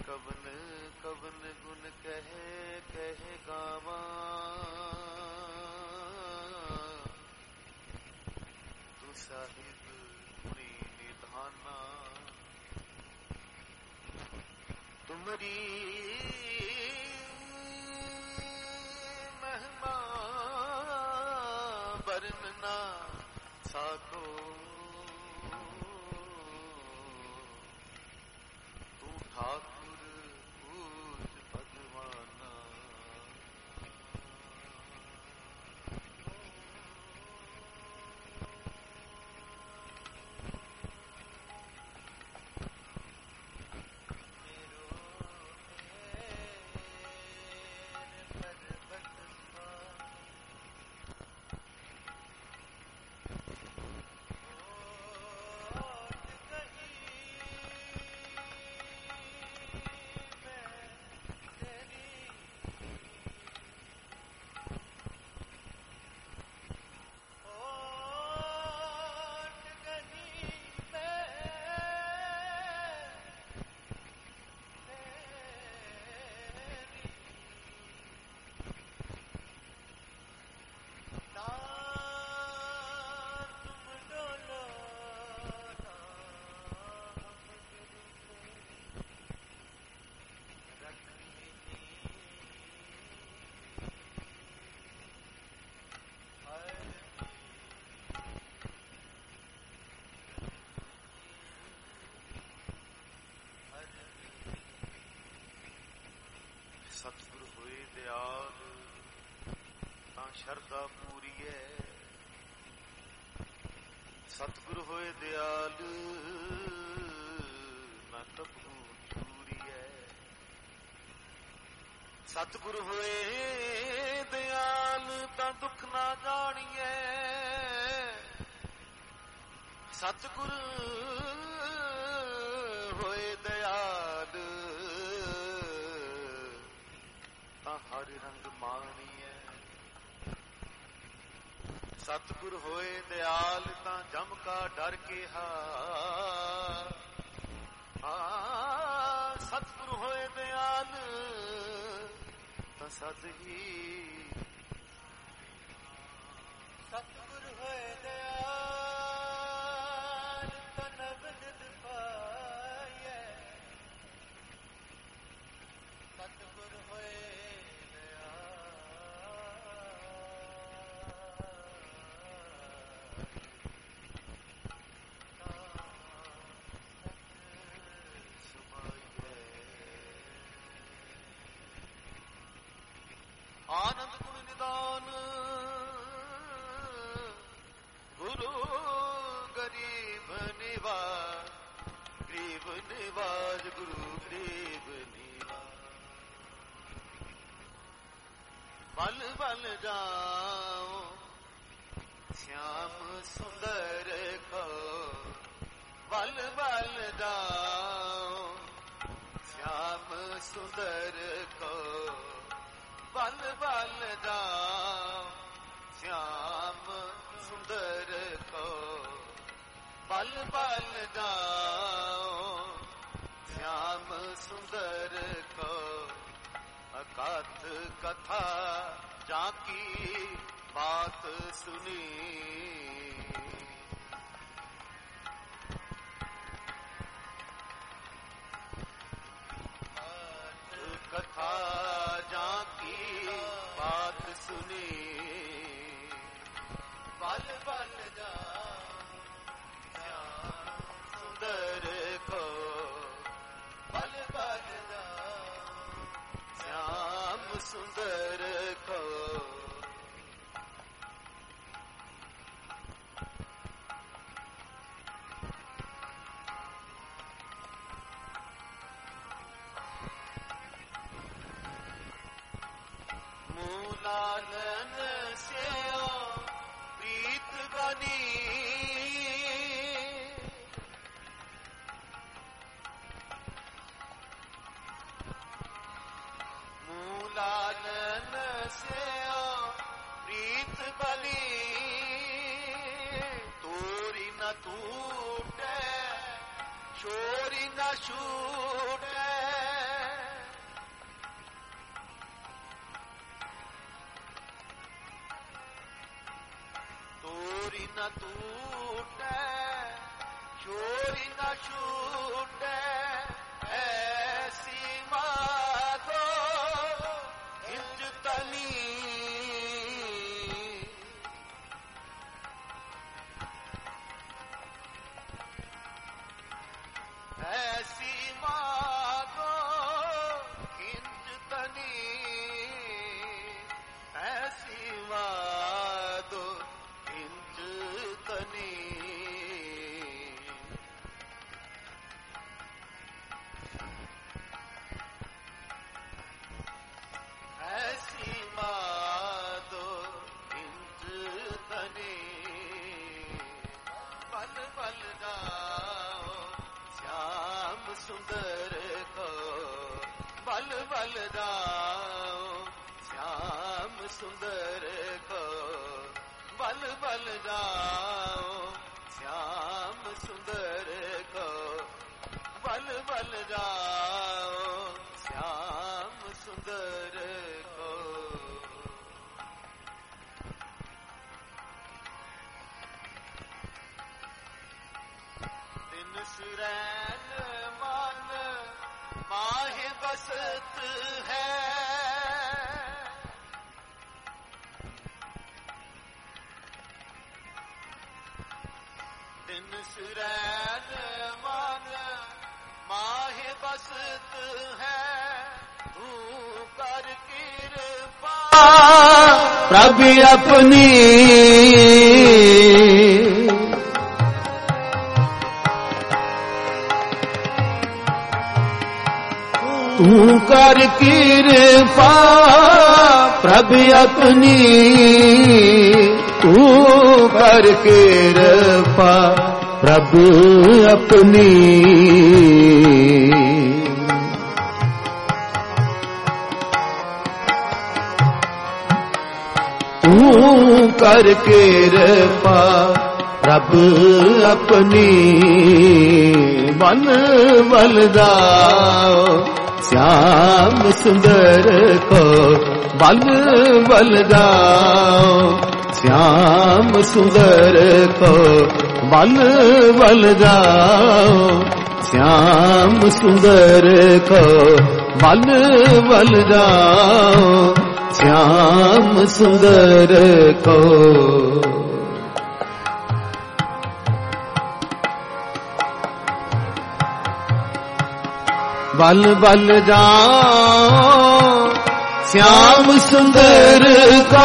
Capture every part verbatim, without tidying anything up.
कवन कवन गुण कहे कहे गावा, तू साहिब गुणी निधाना। तुमरी महिमा वर्णना साको, तू ठाकुर पूज भगवाना। सतगुरु होए दयाल तां शरदा पूरी है। सतगुरु होए दयाल ना कबू चूरी है। सतगुरु होए दयाल तां दुख ना जानिए। सतगुरु होए दयाल हर रंग मानिए। सतगुर होए दयाल तां जम का डर के हा। सतगुर होए दयाल तां सत ही। सतगुर होए दयाल तां नवनिध पाए। सतगुर होए आनंद गुण निदान गुरु गरीब निवाज। गरीब निवाज गुरु गरीब निवाज। बल बल जाओ श्याम सुंदर को। बल बल जाओ श्याम सुंदर को। बल बल जाओ श्याम सुंदर को। बल बल जाओ श्याम सुंदर को। अकात कथा जाकी बात सुनी। कथा जाकी बात सुनी। बल बल जाओ श्याम सुंदर को। बल बल जाओ श्याम सुंदर को। मूलानन से प्रीत बनी। मूलानन से प्रीत बनी। तोरी न टूटे शोरी न छूटे। न टूटे चोरी न छूटे ऐसी माधो इंज तनी ऐसी माधो इंज तनी ऐसी माधो इंज तनी ऐसी माधो इंज तनी बल बल जाओ श्याम सुंदर को बल बल जाओ श्याम सुंदर को बल बल जाओ श्याम सुंदर को बल बल जाओ श्याम सुंदर को दिन सुरैन मन माहे बसत है दिन सुरैन मन माहे बसत है तू कर कृपा प्रभु अपनी तू कर कृपा प्रभु अपनी तू कर कृपा प्रभु अपनी तू कर कृपा प्रभु अपनी मन बल जाओ श्याम सुंदर को बल बल जाओ श्याम सुंदर को बल बल जाओ श्याम सुंदर को बल बल जाओ श्याम सुंदर को बल बल जाओ श्याम सुंदर को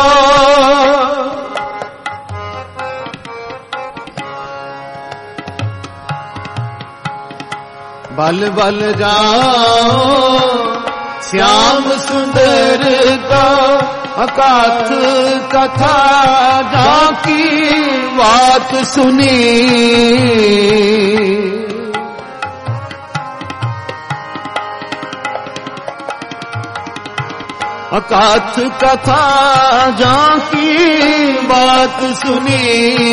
बल बल जाओ श्याम सुंदर को अकाथ कथा जाकी बात सुनी अकाथ कथा जाकी बात सुनी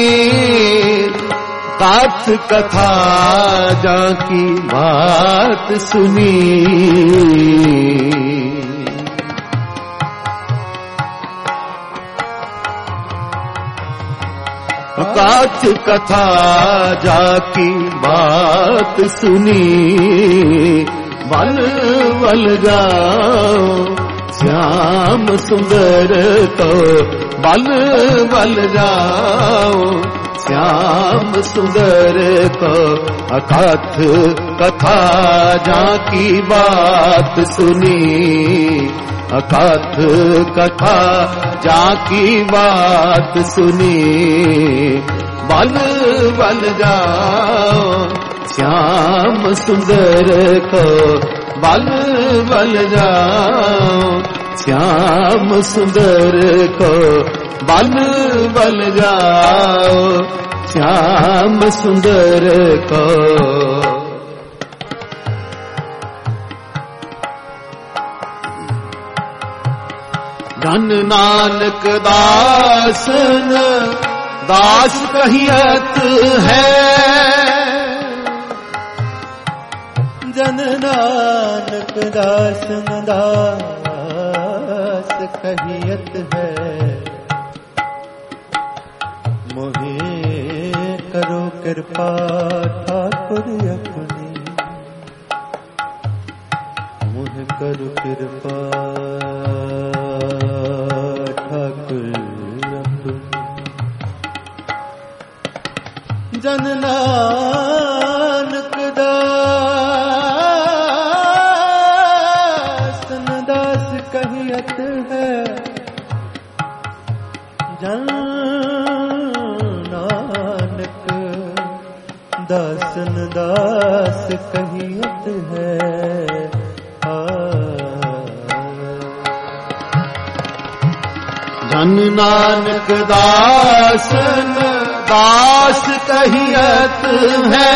काथ कथा जाकी बात सुनी काथ कथा जाकी बात सुनी बल बल जाओ श्याम सुंदर को बल बल जाओ श्याम सुंदर को अकाथ कथा जाकी बात सुनी अकाथ कथा जाकी बात सुनी बल बल जाओ श्याम सुंदर को बल बल जाओ श्याम सुंदर को बल बल जाओ श्याम सुंदर को धन नानक दास दास कहियत है जन नानक दास दास कहियत है मोहे कृपा ठाकुर अपनी, मुझ करो कृपा ठाकुर अपनी। जन नानक दास दास कहियत है, जन नानक दासन दास कहियत है। जन नानक दासन दास कहियत है,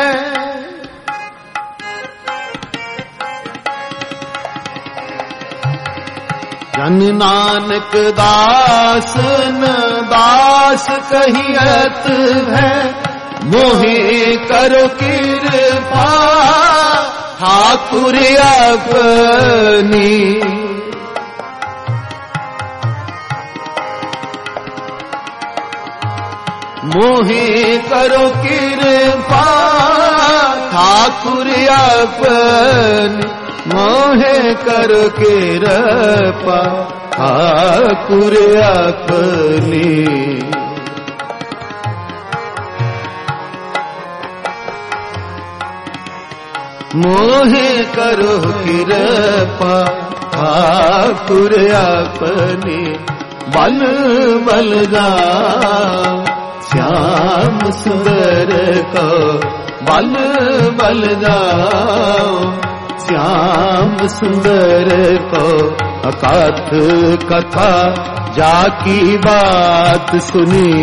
जन नानक दासन दास कहियत है। मोहे करो कृपा ठाकुर अपनी, मोहे करो कृपा ठाकुर अपनी, मोहे करो कृपा ठाकुर अपनी। मोहे करो कृपा ठाकुर अपनी, बल बलराम श्याम सुंदर को, बल बलराम श्याम सुंदर को। अकाथ कथा जाकी बात सुनी,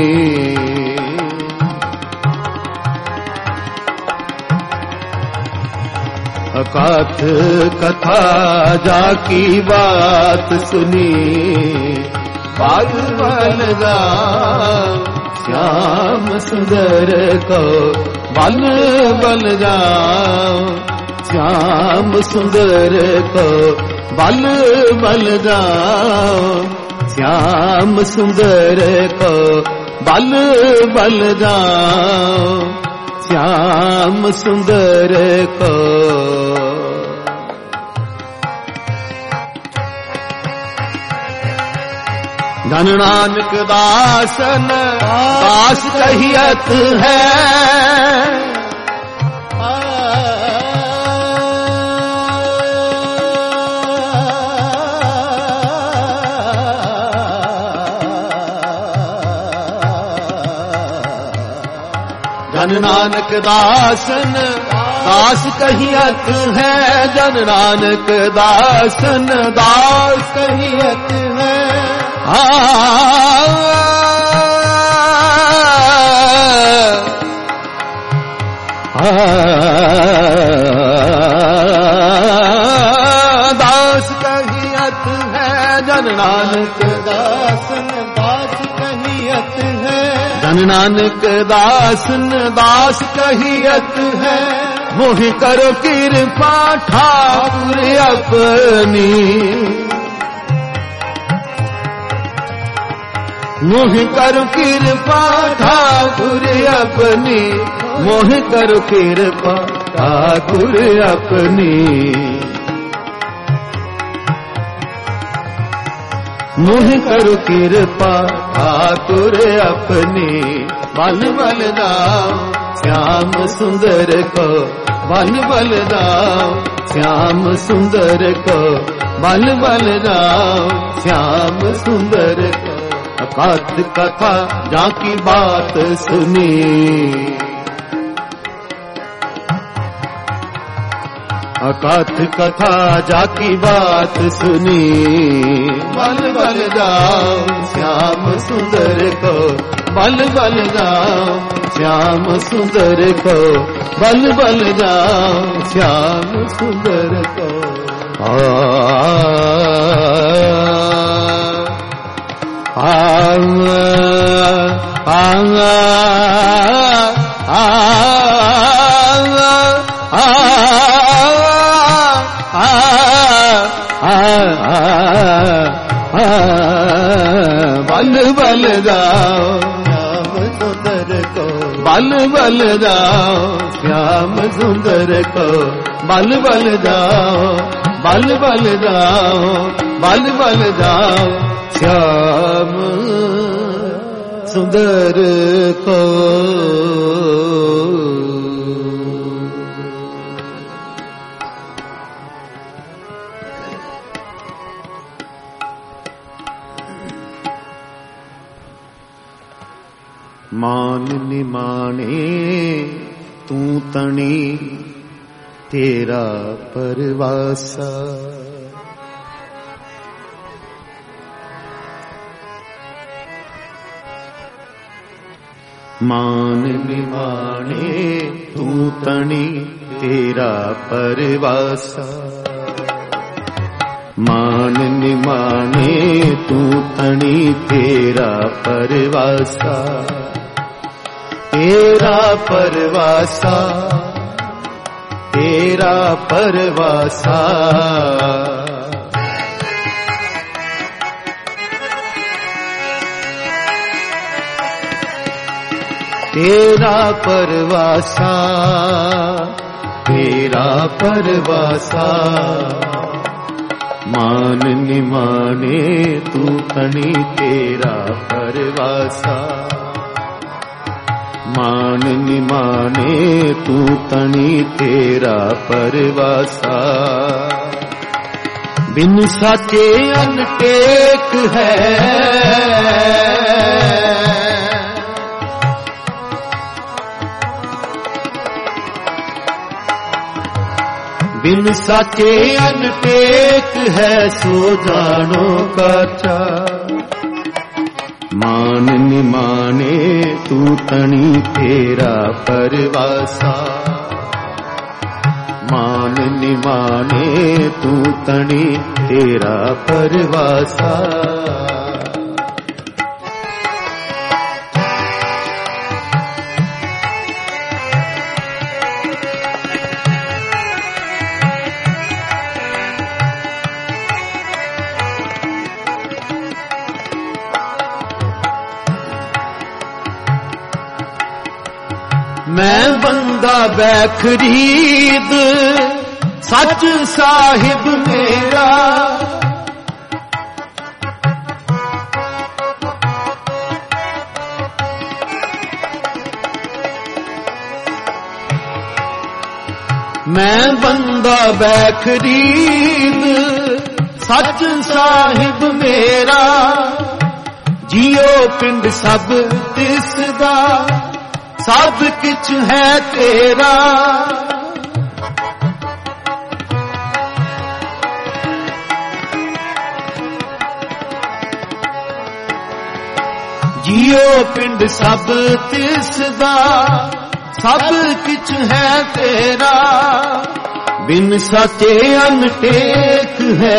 अकाथ कथा जाकी बात सुनी। बाल बलराम श्याम सुंदर को, बल बलराम श्याम सुंदर को, बल बलराम श्याम सुंदर को, बल बलराम श्याम सुंदर को। धन नानक दासन दास कहियत है, जन नानक दासन दास कहियत है, जन नानक दासन दास कहियत है। आ दास कहियत है, जन नानक दासन दास कहियत है, जन नानक दासन दास कहियत है। मोहि करो कृपा ठाकुर अपनी, मोहि करो कृपा ठाकुर अपनी, मोहि करो कृपा ठाकुर अपनी। मोहि करो कृपा ठाकुर अपनी, बल बलराम श्याम सुंदर को, बल बलराम श्याम सुंदर को, बल बलराम श्याम सुंदर को। अकाथ कथा जाकी बात सुनी, अकाथ कथा जाकी बात सुनी। बल बलराम श्याम सुंदर को, बल बलराम श्याम सुंदर को, बल बलराम श्याम सुंदर को। आ आ आ बल बलराम बल बल जाओ श्याम सुंदर को बल बल जाओ बल बल जाओ बल बल जाओ श्याम सुंदर को। मान निमाने तू तणी तेरा परवासा, मान निमाने तू तणी तेरा परवासा, मान निमाने तू तणी तेरा परवासा, तेरा परवासा तेरा परवासा। तेरा परवासा तेरा परवासा, मान निमाने तू तनी तेरा परवासा, मान निमाने तू तनी तेरा परवासा। बिन साचे अनटेक है, बिन साचे अनटेक है सो जानो काचा, मान निमाने तू तनी तेरा परवासा, मान निमाने तू तनी तेरा परवासा। मैं बंदा बैखरीद सच साहिब मेरा, मैं बंदा बैखरीद सच साहिब मेरा, जियो पिंड सब तिसदा सब किछ है तेरा, जियो पिंड सब तिसदा सब किछ है तेरा, बिन साचे अनटेक है,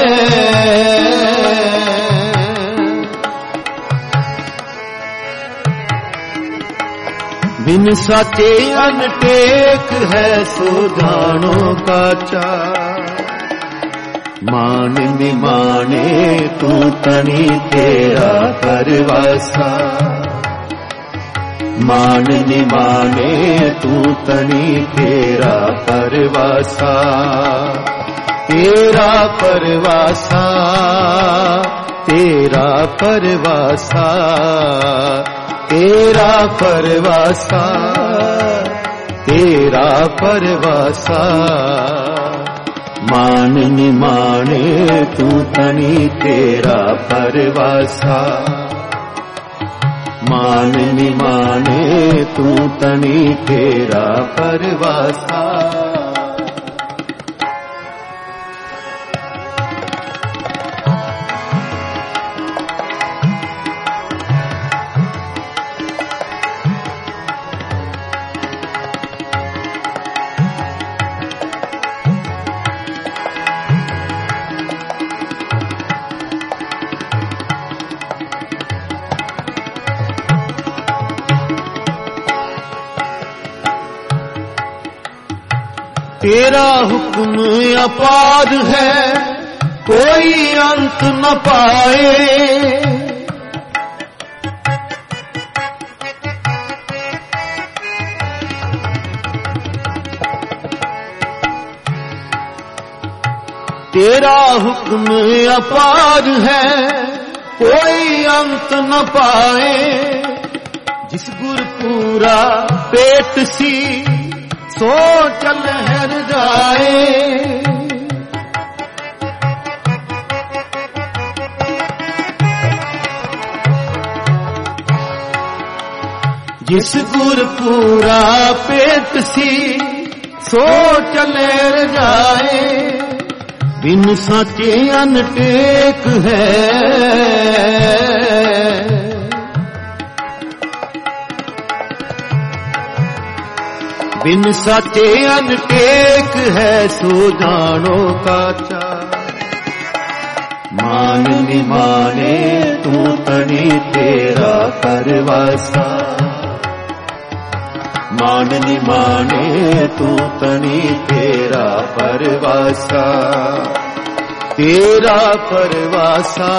बिन साचे अनटेक है सो जानो काचा, मान निमाने तू तनी तेरा परवासा, मान निमाने तू तनी तेरा परवासा, तेरा परवासा तेरा परवासा, तेरा परवासा तेरा परवासा, मान निमाने तू तनी तेरा परवासा, मान निमाने तू तनी तेरा परवासा। तेरा हुक्म अपार है कोई अंत न पाए, तेरा हुक्म अपार है कोई अंत न पाए। जिस गुरपुरा पेट सी सो चल हर जाए। जिस गुरपुरा पेट सी सो चले जाए। बिन साचे अनटेक है बिन साचे अनटेक है सो जानो काचा। मान निमाने तू तनी तेरा परवासा। मान निमाने तू तनी तेरा परवासा। तेरा परवासा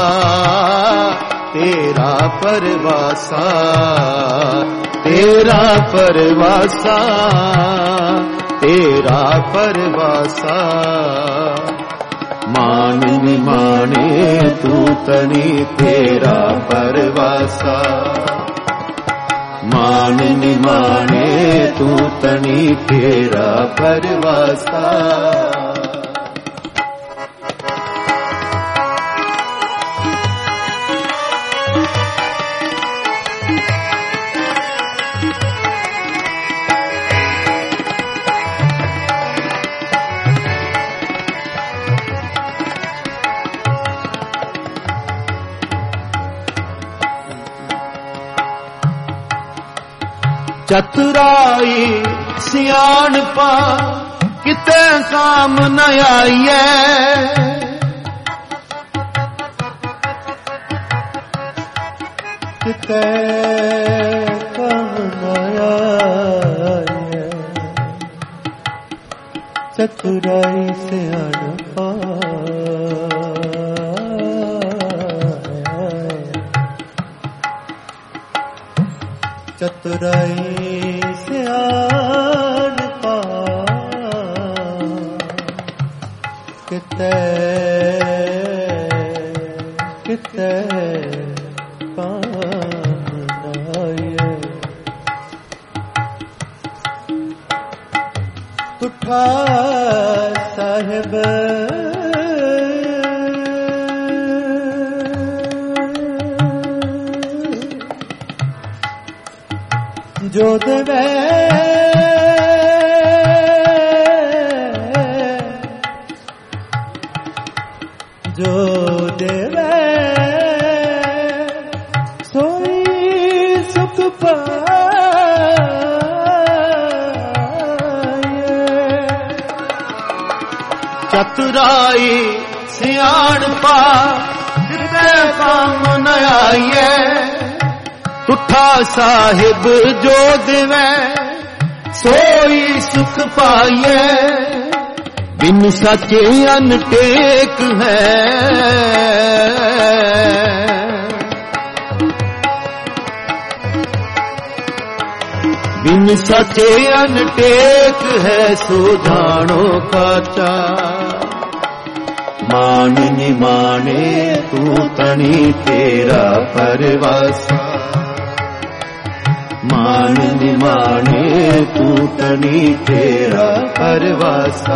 तेरा परवासा तेरा परवासा तेरा परवासा। मान निमाने तू तनी तेरा परवासा। मान निमाने तू तनी तेरा परवासा। चतुराई सियाणपा किते काम न आईए। किते काम न आईए। चतुराई सियाणपा चतुराई सियाणपा किते किते काम न आए। तुठा साहिब जो देवे जो देवे सोई सुख पाए। चतुराई सियाणपा किते काम न आईए। तुठा साहिब जो देवे सोई सुख पाइए। बिन सचे अनटेक है बिन सचे अनटेक है सो जानो काचा। मान निमाने तू तनी तेरा परवासा। मान निमाने तू तनी तेरा परवासा।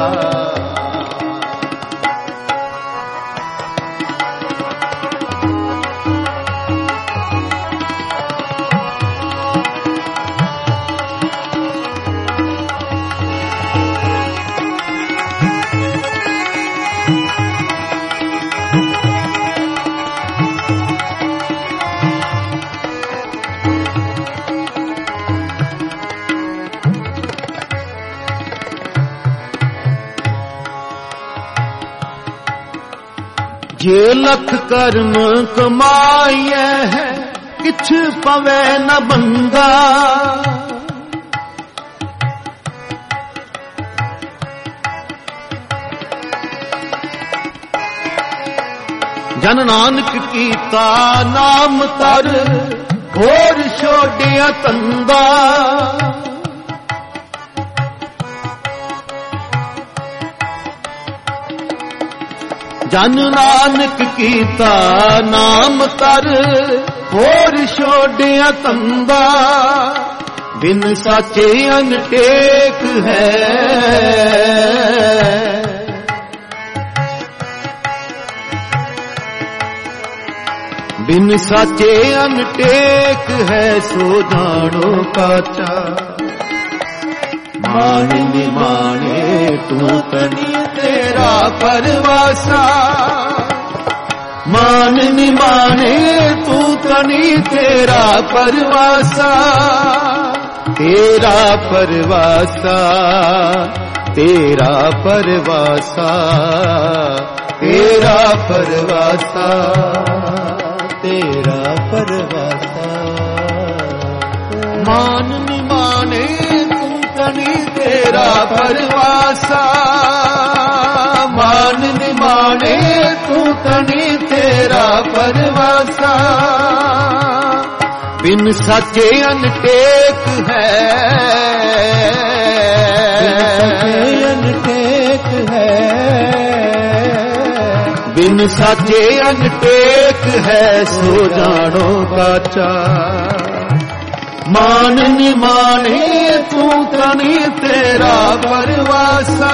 जे लख कर्म कमाइए है किछ पवे न बंदा। जन नानक कीता नाम तर होर छोड़िया तंदा। ਜਨ ਨਾਨਕ ਕੀਤਾ ਨਾਮ ਤਰ ਹੋਰ ਛੋੜਿਆ ਤੰਦਾ ਬਿਨ ਸਾਚੇ ਅਨਟੇਕ ਹੈ ਬਿਨ ਸਾਚੇ ਅਨਟੇਕ ਹੈ ਸੋ ਜਾਣੋ ਕਾਚਾ ਮਾਨ ਨਿਮਾਣੇ ਤੂੰ ਤਨੀ ਤੇਰਾ ਪਰਵਾਸਾ ਮਾਨ ਨਿਮਾਣੇ ਤੂੰ ਤਨੀ ਤੇਰਾ ਪਰਵਾਸਾ ਤੇਰਾ ਪਰਵਾਸਾ ਤੇਰਾ ਪਰਵਾਸਾ ਤੇਰਾ ਪਰਵਾਸਾ ਤੇਰਾ ਪਰਵਾਸਾ ਮਾਨ ਨਿਮਾਣੇ ਤੂੰ ਤਨੀ ਤੇਰਾ ਪਰਵਾਸਾ ਮਾਨ ਨਿਮਾਣੇ ਤੂੰ ਤਨੀ ਤੇਰਾ ਪਰਵਾਸਾ ਬਿਨ ਸਾਚੇ ਅਨਟੇਕ ਹੈ ਅਨਟੇਕ ਹੈ ਬਿਨ ਸਾਚੇ ਅਨਟੇਕ ਹੈ ਸੋ ਜਾਣੋ ਕਾਚਾ ਮਾਨ ਨਿਮਾਣੇ ਤੂੰ ਤਨੀ ਤੇਰਾ ਪਰਵਾਸਾ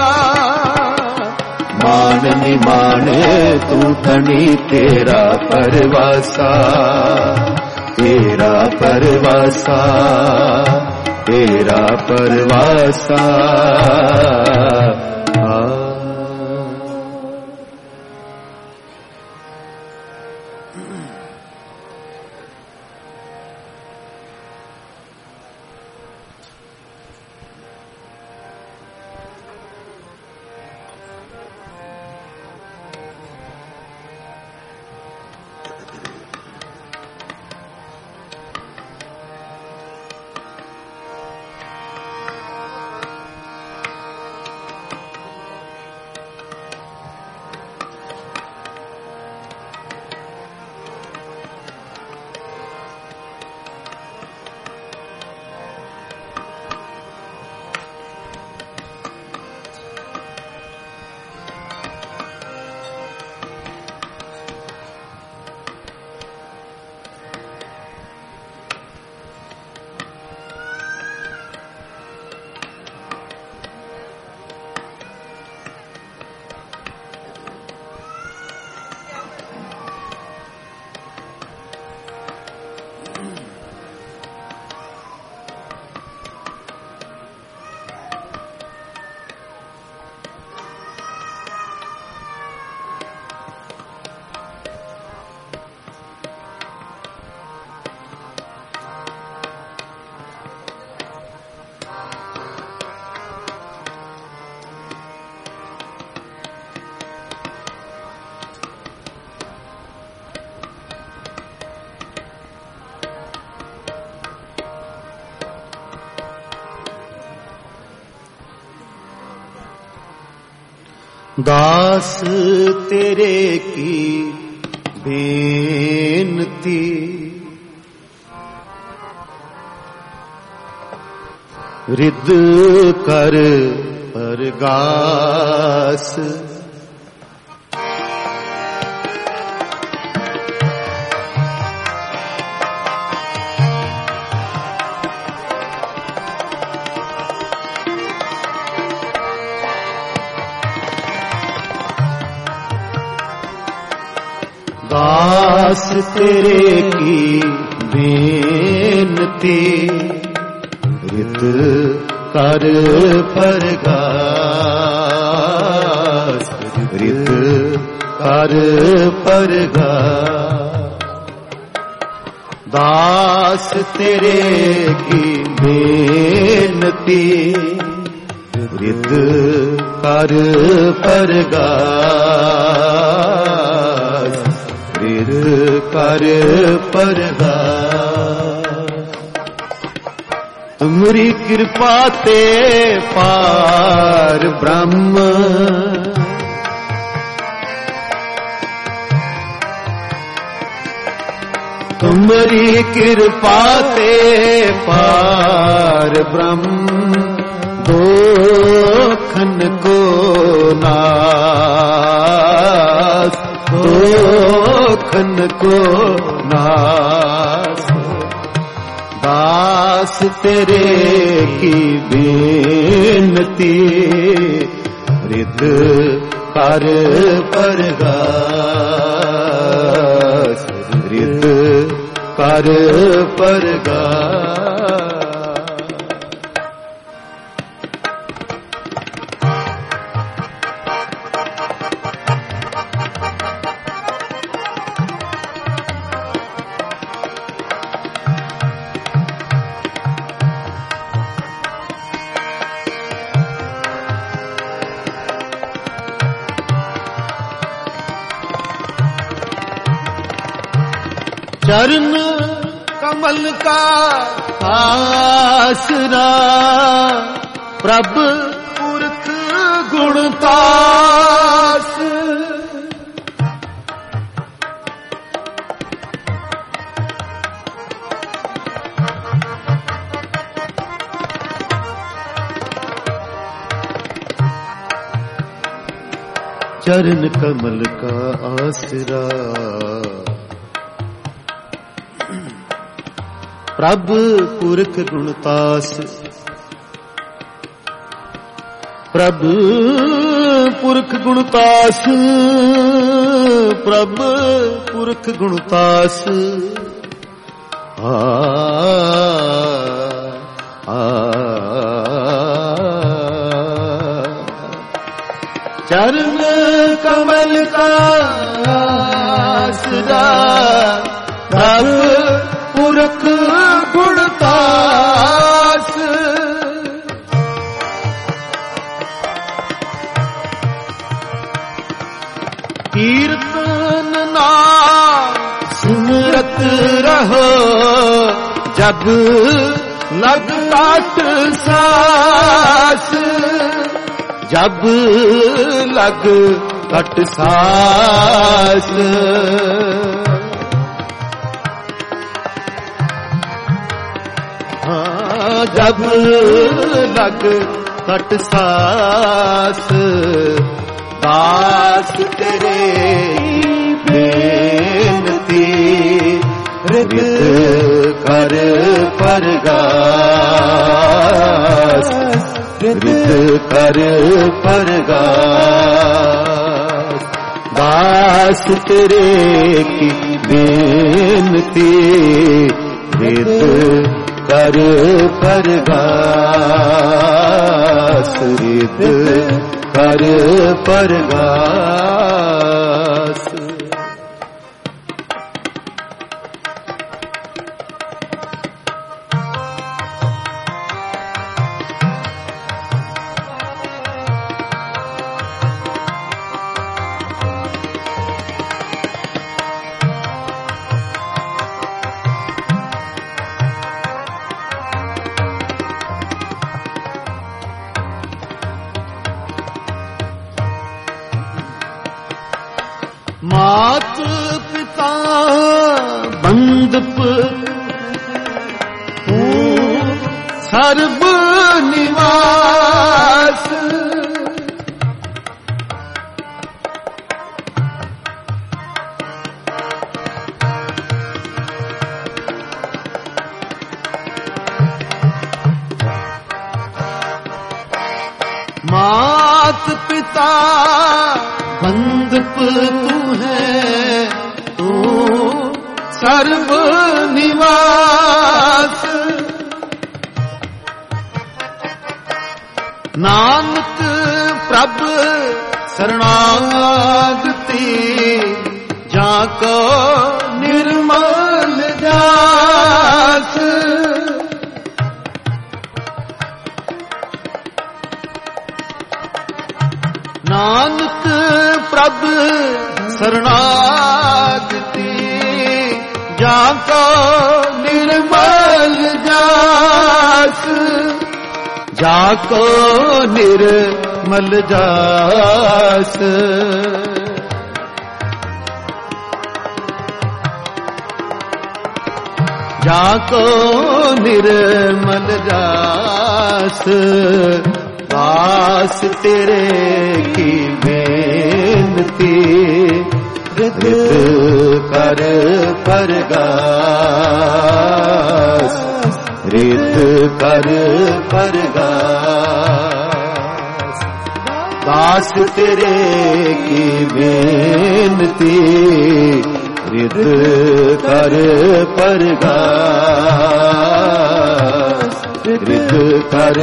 ਮਾਨ ਨਿਮਾਣੇ ਤੂੰ ਤਨੀ ਤੇਰਾ ਪਰਵਾਸਾ ਤੇਰਾ ਪਰਵਾਸਾ ਤੇਰਾ ਪਰਵਾਸਾ दास तेरे की बेनती रिद कर परगास दास तेरे की बेनती रित कर परगास रित कर परगास दास तेरे की बेनती रित कर परगास रित कर परगास तुमरी कृपा ते पार ब्रह्म तुमरी कृपा ते पार ब्रह्म दोखन को नास जोखन को नास। दास तेरे की बेनती रिद कर परगास, रिद कर परगास। चरण कमल का आसरा प्रभ पुरख गुणतास। चरण कमल का आसरा प्रभ पुरख गुणतास। प्रभ पुरख गुणतास, प्रभ पुरख गुणतास। आ आ चरण कमल का आसरा प्रभ पुरख गुणतास। कीर्तन नाम सुमरत रहो जब लग काट सास, जब लग कट सास। जब लग कट सास दास तेरे बेनती रिद कर परगास, रिद कर परगास। दास तेरे की बेनती रिद कर परगास, रिद कर परगास। मात पिता बंदप सर्व निवास। मात पिता बंदप तू है, तू सर्व निवास। नानक प्रभ शरणागति जाको निर्मल जास। नानक प्रभ शरणागति जाको निर्मल जास, जाको निर्मल जास। जाको निर्मल जास। दास तेरे की बेनती रिद कर कर परगास, रित कर परगास। दास तेरे की बेनती, रित कर परगास, रित कर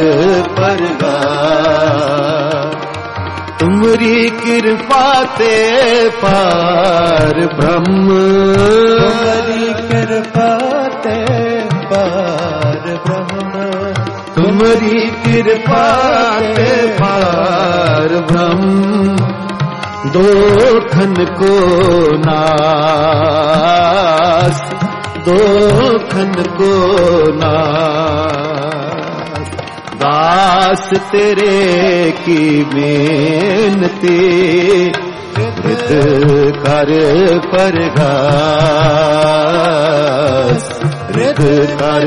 परगास। तुमरी कृपा ते पार ब्रह्म, तुम्हारी कृपा ते पार ब्रह्म, तुमरी कृपा ते पार ब्रह्म। दोखन को नास, दोखन को नास। दास तेरे की बेनती, रित कर परगास, रित कर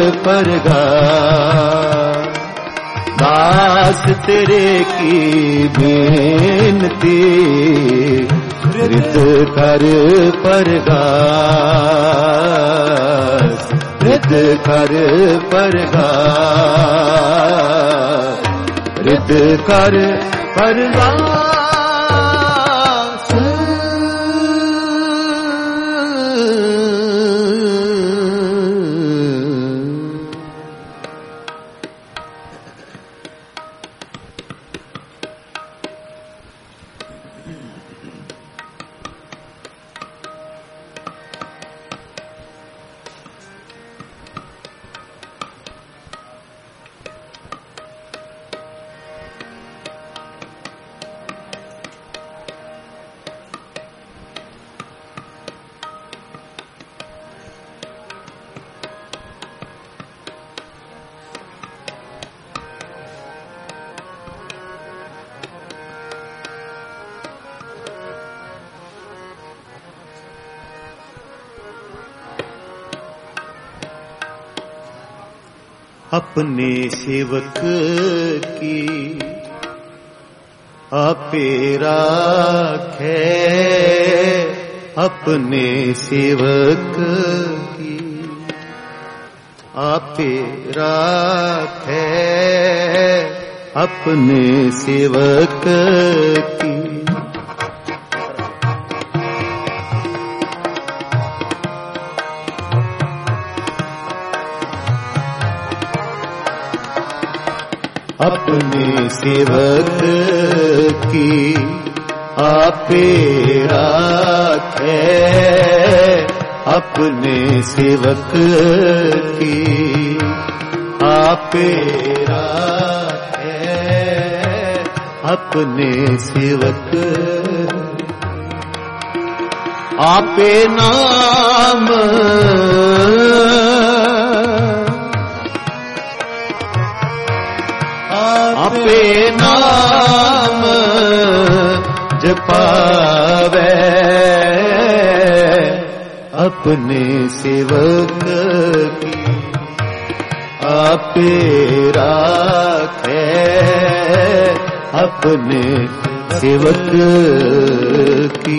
परगास। दास तेरे की बेनती, रित कर परगास, रित कर परगास, रित कर परगास। अपने सेवक की आपे राखे, अपने सेवक की आपे राखे, अपने सेवक की। अपने सेवक की आपे राखे, अपने सेवक की आपे राखे, अपने सेवक आपे नाम आपे नाम जपावे, अपने सेवक की आपे राखे, अपने सेवक की।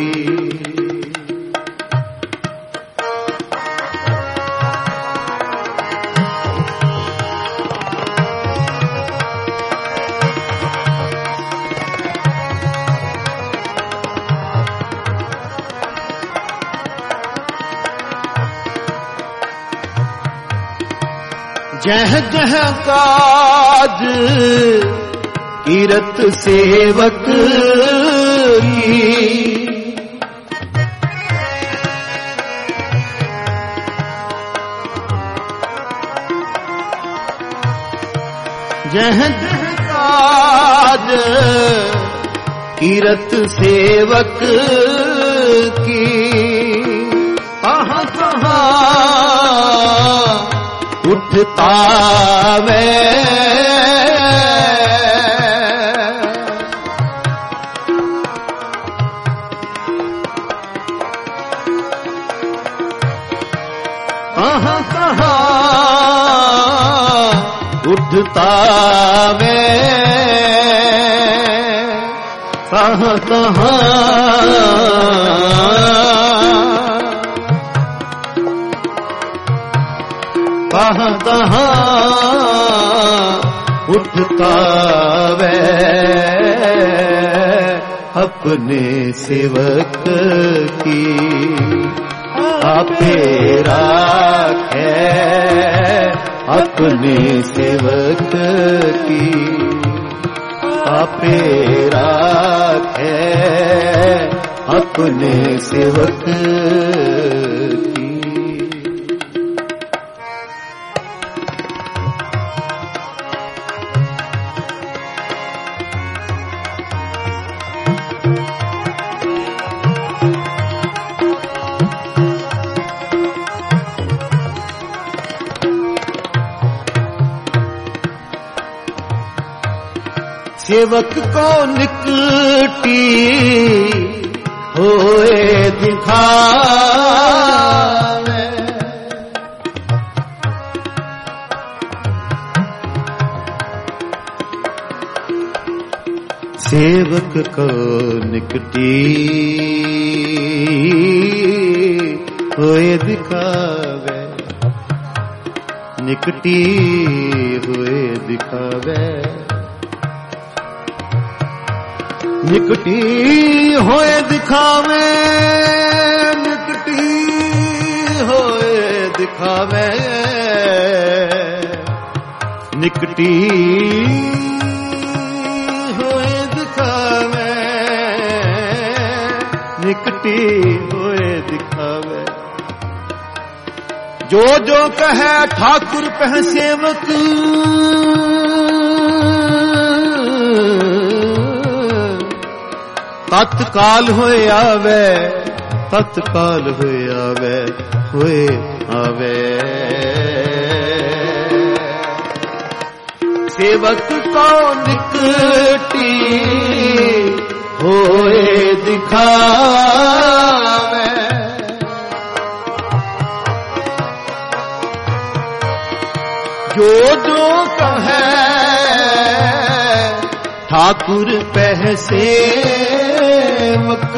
जह जह काज कीरत सेवक की, जह जह काज कीरत सेवक की, कहाँ कहाँ उठता मैं कहाँ कहाँ उठता मैं, कहाँ कहाँ कहाँ कहाँ उठता वै अपने सेवक की आपे राखे अपने सेवक की आपे राखे अपने सेवक की। सेवक को निकटी होए दिखावे सेवक को निकटी होए दिखावे निकटी होए दिखावे निकटी होए दिखावे निकटी होए दिखावे निकटी होए दिखावे निकटी होए दिखावे। जो जो कहे ठाकुर पह सेवक तत्काल होए आवे तत्काल होए आवे होए आवे। सेवक को निकटी होए दिखावे जो जो कहे ठाकुर पह सेवक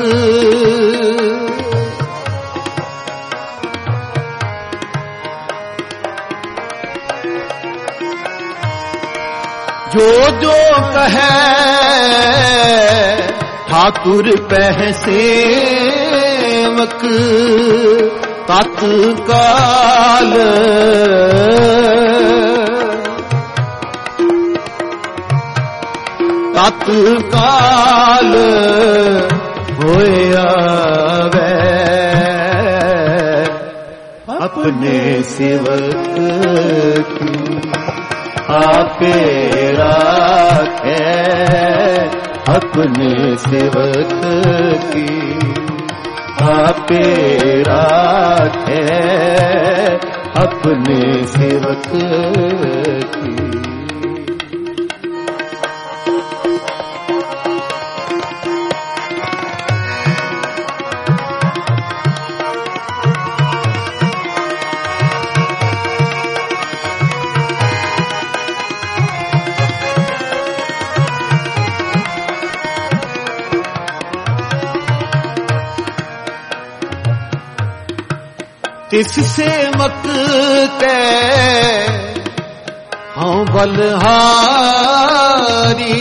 जो जो कहे ठाकुर पह सेवक तत्काल तत्काल होए आवे अपने सेवक की आपे राखे अपने सेवक की आपे राखे अपने सेवक की। तिस सेवक के हाँ बलहारी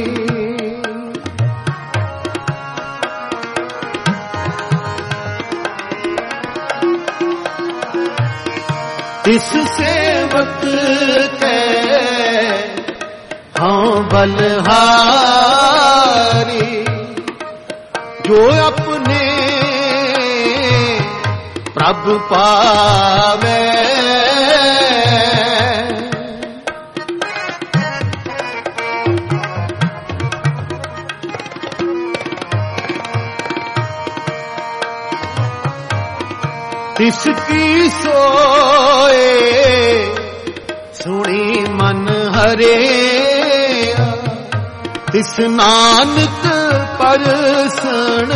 तिस सेवक के हाँ बलहारी जो अपने प्रभु पावे तिसकी सोए सुनी मन हरे तिस नानक परसण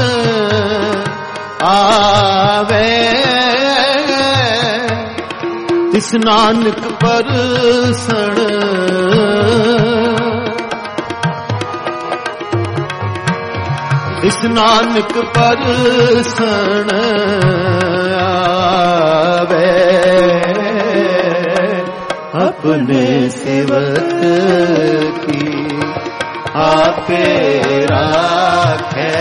आवे तिस नानक परसण तिस नानक परसण आवे अपने सेवक की आपे राखे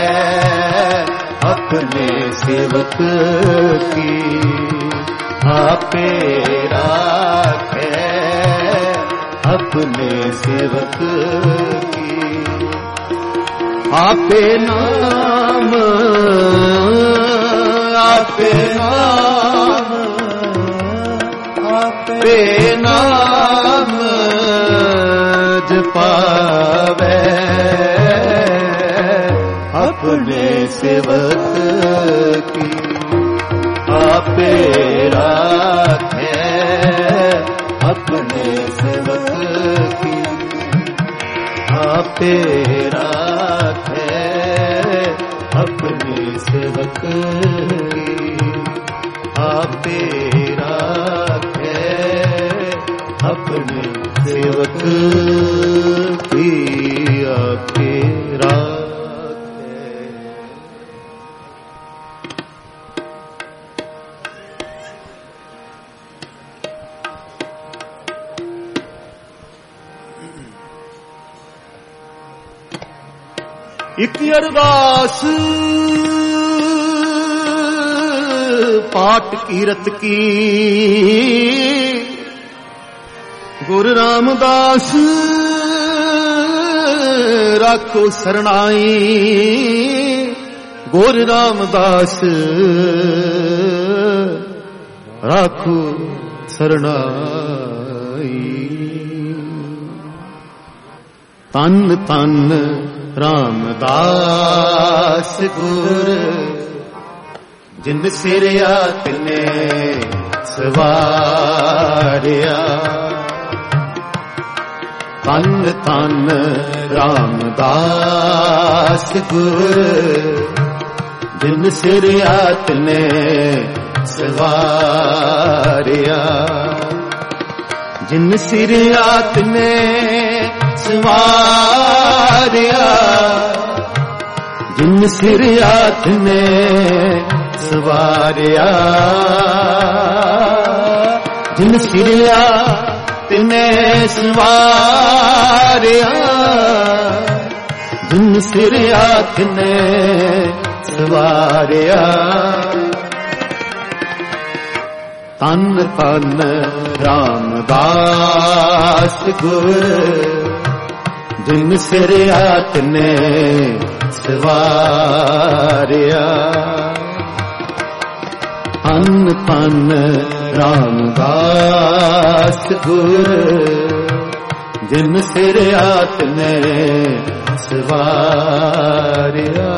अपने सेवक की आपे राखे अपने सेवक की आपे नाम आपे नाम आपे नाम जपावे अपने सेवक की आपे राखे अपने सेवक की आपे राखे अपने सेवक की आपे राखे अपने सेवक की आपे राखे। इक अरदास पाठ कीरत की गुरु रामदास राखो सरणाई गुरु रामदास राखो सरणाई तन तन रामदास गुर जिंद सिरिया तिने सवारिया तन तन रामदास गुर जिंद सिरिया तिने सवारिया जिन सिरिया तिने सवारिया जिन सिरिया तिने सवारिया जिन सिरिया तिने सवारिया जिन सिरिया तिने सवारिया तन तन रामदास गुर जिन सिरिया तिने सवारिया तन तन रामदास गुर जिन सिरिया तिने सवारिया।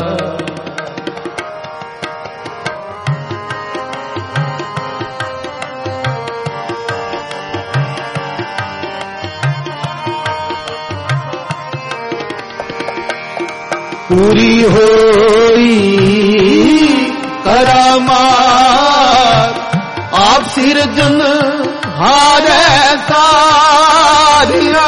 पूरी होई करामात आप सिरजन हारे सारिया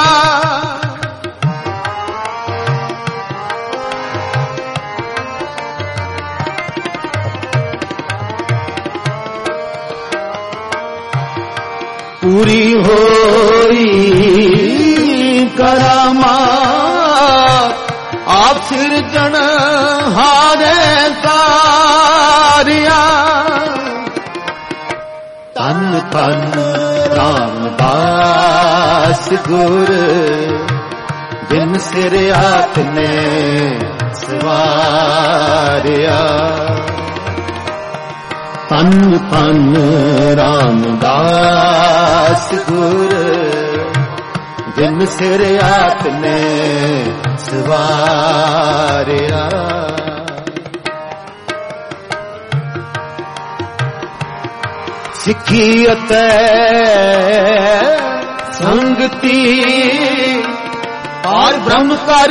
पूरी होई करामात आप सिरजन हारे सारिया तन तन रामदास गुर जिन सिरिया तिने सवारिया तन तन रामदास गुर जिन सिरिया तिने सवारिया। सिखी अते संगति और ब्रह्म कर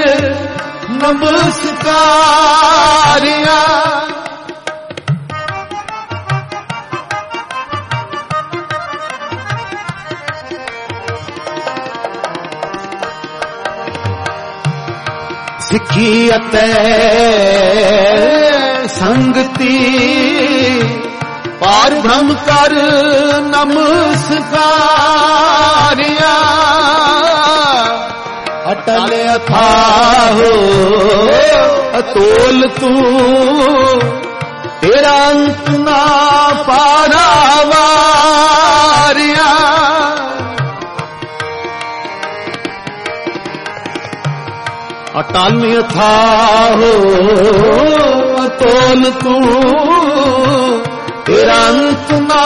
नमस्कारिया सिखी अते संगति पार ਪਰ ਬ੍ਰਹਮ ਕਰ ਨਮਸਕਾਰਿਆ ਅਟਲ ਅਥਾਹੋ ਅਤੋਲ ਤੂੰ ਤੇਰਾ ਅੰਤ ਨਾ ਪਾਰਾਵਾਰਿਆ ਅਟਲ ਅਥਾਹੋ ਅਤੋਲ ਤੂੰ ਤੇਰਾ ਅੰਤ ਨਾ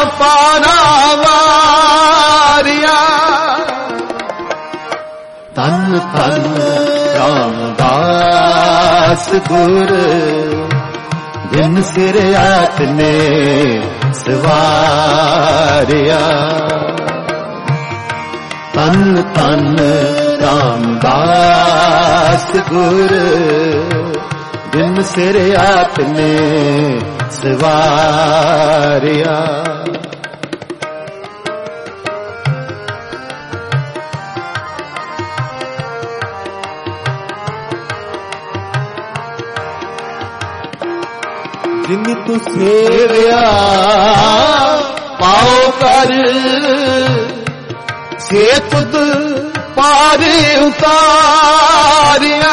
ਪਾਰਾਵਾਰਿਆ ਤਨ ਤਨ ਰਾਮਦਾਸ ਗੁਰ ਜਿਨ ਸਿਰ ਆਤਨੇ ਸਵਾਰਿਆ ਤਨ ਤਨ ਰਾਮਦਾਸ ਗੁਰ ਜਿਨ ਸਿਰ ਆਤਨੇ ਸਵਾਰਿਆ ਜਿਨ ਤੂੰ ਸੇਵਿਆ ਪਾਉ ਕਰ ਸੇ ਤੁਧ ਪਾਰ ਉਤਾਰਿਆ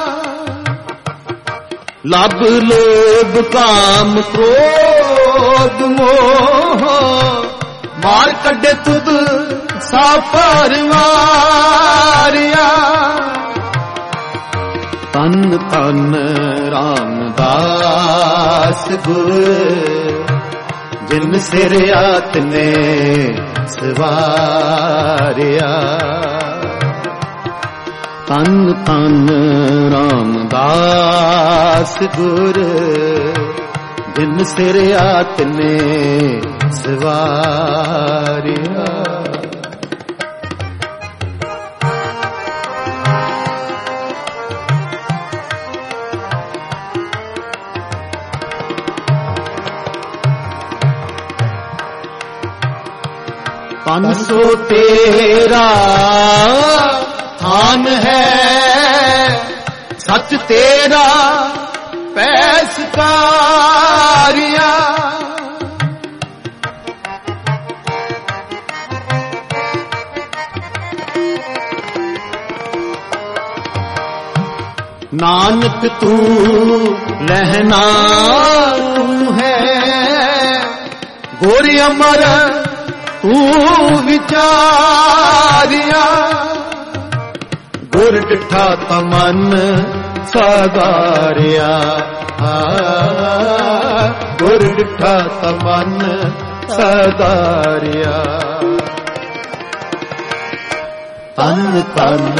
ਲਬ ਲੋਭ ਕਾਮ ਕ੍ਰੋਧ ਮੋਹ ਮਾਰ ਕੱਢੇ ਤੁਧ ਸਾਫਰ ਮਾਰਿਆ ਤਨ ਤਨ ਰਾਮਦਾਸ ਗੁਰ ਜਿਨ ਸਿਰ ਆਤਨੇ ਸਵਾਰਿਆ ਤਨ ਤਨ ਰਾਮਦਾਸ ਗੁਰ ਜਿਨ ਸਿਰ ਆਤਨੇ ਸਵਾਰਿਆ ਪੰਜ ਸੌ ਤੇਰਾ ਥਾਨ ਹੈ ਸੱਚ ਤੇਰਾ ਪੈਸਕਾਰਿਆ ਨਾਨਕ ਤੂੰ ਲਹਿਣਾ ਤੂੰ ਹੈ ਗੋਰੀ ਅਮਰ ਤੂੰ ਵਿਚਾਰਿਆ ਗੁਰ ਡਿਠਾ ਤਮਨ ਸਦਾਰਿਆ ਗੁਰ ਡਿਠਾ ਤਮਨ ਸਦਾਰਿਆ ਤਨ ਤਨ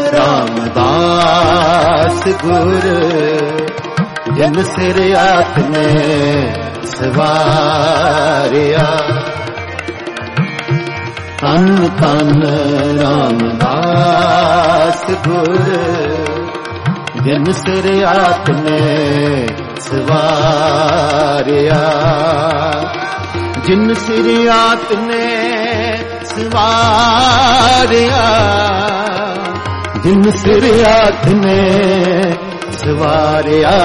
ਰਾਮਦਾਸ ਗੁਰ ਜਿਨ ਸਿਰ ਆਤਨੇ ਸਵਾਰਿਆ ਤਨ ਤਨ ਰਾਮਦਾਸ ਗੁਰ ਜਿਨ ਸਿਰ ਆਤਨੇ ਸਵਾਰਿਆ ਜਿਨ ਸਿਰ ਆਤਨੇ ਸਵਾਰਿਆ ਜਿਨ ਸਿਰ ਆਤਨੇ ਸਵਾਰਿਆ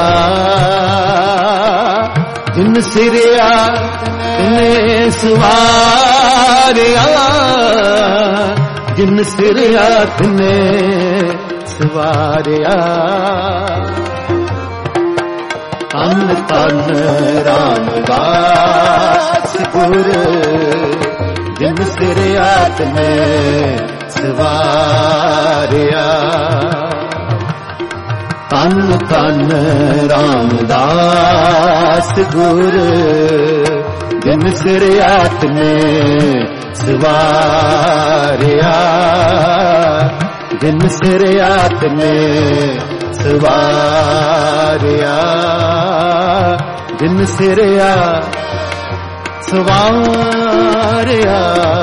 ਜਿਨ ਸਿਰ ਆਤਨੇ ਸਵਾਰਿਆ ਜਿਨ ਸਿਰ ਆਤਨੇ ਸਵਾਰਿਆ ਤਨ ਤਨ ਰਾਮਦਾਸ ਗੁਰ ਜਿਨ ਸਿਰ ਆਤਨੇ ਸਵਾਰਿਆ ਤਨ ਤਨ ਰਾਮਦਾਸ ਗੁਰ ਜਿਨ ਸਿਰ ਆਤਨੇ ਸਵਾਰਿਆ ਜਿਨ ਸਿਰ ਆਤਨੇ ਸਵਾਰਿਆ ਜਿਨ ਸਿਰ ਆ ਸਵਾਰਿਆ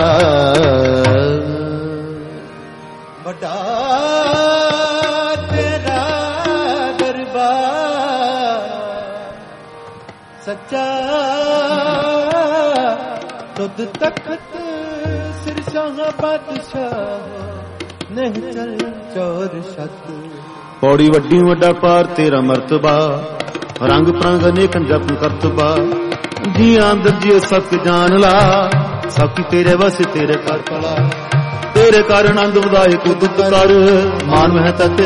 ਵੱਡਾ ਤੇਰਾ ਦਰਬਾਰ ਸੱਚਾ ਤੁਧ ਤਖਤ ਸਿਰ ਸ਼ਾਹ ਬਾਦਸ਼ਾਹ ਨਹੀਂ ਚਲ ਚੋਰ ਸ਼ਤ ਪੌੜੀ ਵੱਡੀ ਵੱਡਾ ਪਾਰ ਤੇਰਾ ਮਰਤਬਾ ਰੰਗ ਪ੍ਰੰਗ ਅਨੇਕ ਜਪ ਕਰਤਬਾ ਜੀਆਂ ਅੰਦਰ ਜਿਉ ਸਤ ਜਾਣ ਲਾ, ਸਭ ਤੇਰੇ ਵਸ ਤੇਰੇ ਕਰ ਭਲਾ, ਤੇਰੇ ਕਰ ਆਨੰਦ ਵਧਾਏ ਕੋ ਦੁੱਖ ਕਰ, ਮਾਨ ਮਹਿ ਤਤ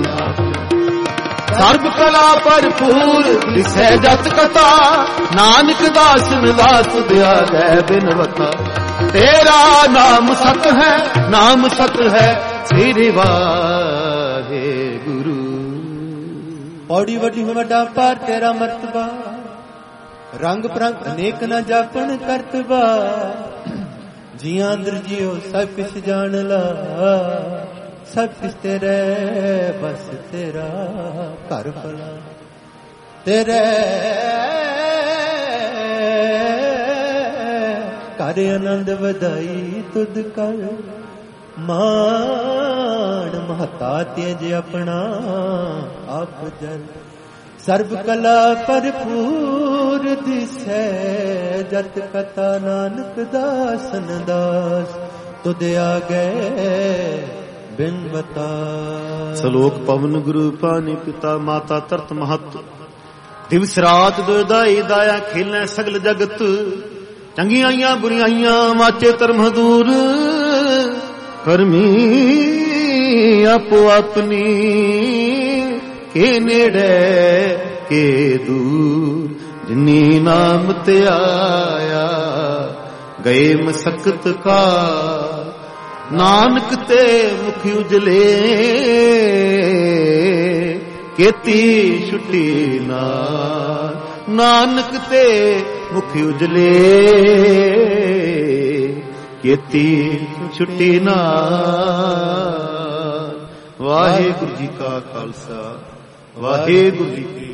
ਸਰਬ ਕਲਾ ਭਰਪੂਰ ਦਿਸੈ ਜਤ ਕਥਾ, ਨਾਨਕ ਦਾਸ ਨਿਵਾਸ ਦਿਆ ਗੈ ਬਿਨਵਤਾ, ਤੇਰਾ ਨਾਮ ਸਤ ਹੈ ਨਾਮ ਸਤ ਹੈ ਸ੍ਰੀ ਵਾਹਿਗੁਰੂ। ਪੌੜੀ ਵੱਡੀ ਵੱਡਾ ਪਰ ਤੇਰਾ ਮਰਤਬਾ, ਰੰਗ ਪ੍ਰੰਗ ਅਨੇਕ ਨਾ ਜਾਪਣ ਕਰਤਬਾ, ਜੀਆਂ ਅੰਦਰ ਜਿਉ ਸਭ ਕਿਛ ਜਾਣ ਲਾ, ਸਭ ਕਿਛ ਤੇਰੇ ਬਸ ਤੇਰਾ ਘਰ ਭਲਾ, ਤੇਰੇ ਘਰ ਆਨੰਦ ਵਧਾਈ ਤੁਧ ਕਰ, ਮਾਣ ਮਹਤਾ ਤੇਜ ਆਪਣਾ ਆਪ ਜਨ, ਸਰਬ ਕਲਾ ਭਰਪੂਰ ਦਿਸੈ ਜਤ ਕਥਾ, ਨਾਨਕ ਦਾਸਨ ਦਾਸ ਤੁਧ ਆ ਗਏ ਬਿਨ ਬਤਾ। ਸਲੋਕ ਪਵਨ ਗੁਰੂ ਪਾਣੀ ਪਿਤਾ ਮਾਤਾ ਤਰਤ ਮਹਤ, ਦਿਵਸ ਰਾਤ ਦੁਇਦਾਈ ਦਾਇਆ ਖੇਲੈ ਸਗਲ ਜਗਤ, ਚੰਗੀਆਈਆਂ ਬੁਰੀਆਈਆਂ ਮਾਚੇ ਧਰਮ ਦੂਰ, ਕਰਮੀ ਆਪੋ ਆਪਣੀ ਕੇ ਨੇੜੇ ਕੇ ਦੂਰ, ਜਿਨੀ ਨਾਮ ਤੇ ਆਇਆ ਗਏ ਮਸਕਤ ਕਾ, ਨਾਨਕ ਤੇ ਮੁਖ ਉਜਲੇ ਕੀਤੀ ਛੁੱਟੀ ਨਾਲ, ਨਾਨਕ ਤੇ ਮੁਖ ਉਜਲੇ ਕੀਤੀ ਛੁੱਟੀ ਨਾਲ। ਵਾਹਿਗੁਰੂ ਜੀ ਕਾ ਖਾਲਸਾ, ਵਾਹਿਗੁਰੂ ਜੀ ਕੀ